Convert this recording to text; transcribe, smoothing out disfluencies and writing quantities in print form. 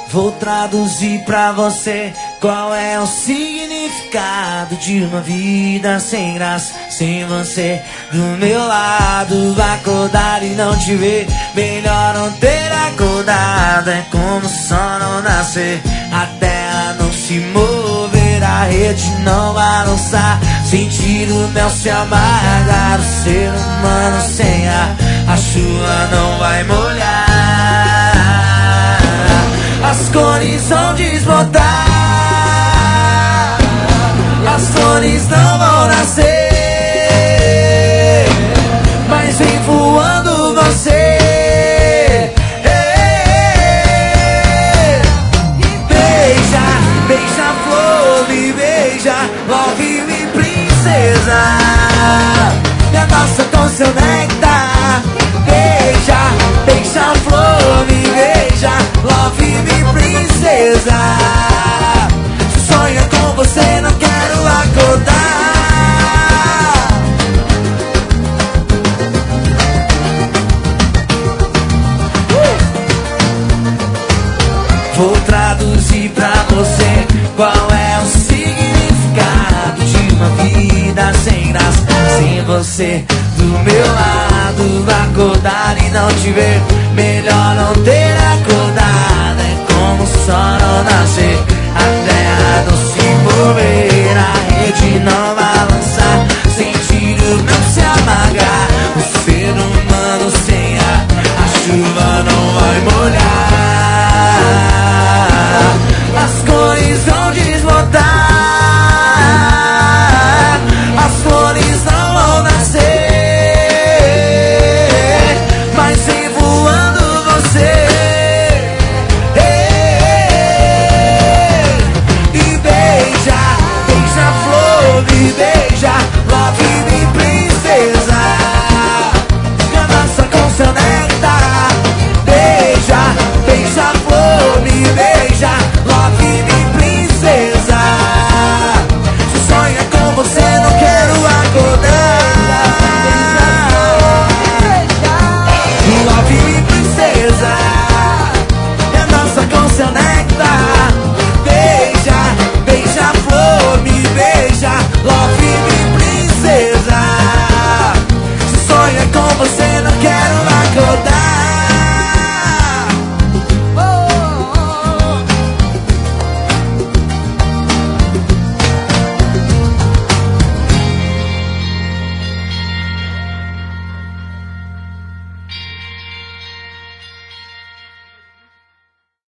Vou traduzir pra você qual é o significado de uma vida sem graça, sem você do meu lado. Acordar e não te ver, melhor não ter acordado. É como o sol não nascer, a terra não se mover, a rede não balançar, sentir o mel se amargar. O ser humano sem ar, a chuva não vai molhar. As cores vão desbotar, as flores não vão nascer, mas vem voando você. Beija, beija a flor, me beija, love me princesa, me abraça com seu néctar. Beija, beija a flor, me beija, love me princesa. Se sonha com você, não quero acordar. Vou traduzir pra você qual é o significado de uma vida sem graça, sem você do meu lado. Acordar e não te ver, melhor não ter acordado. É como o sol não nascer,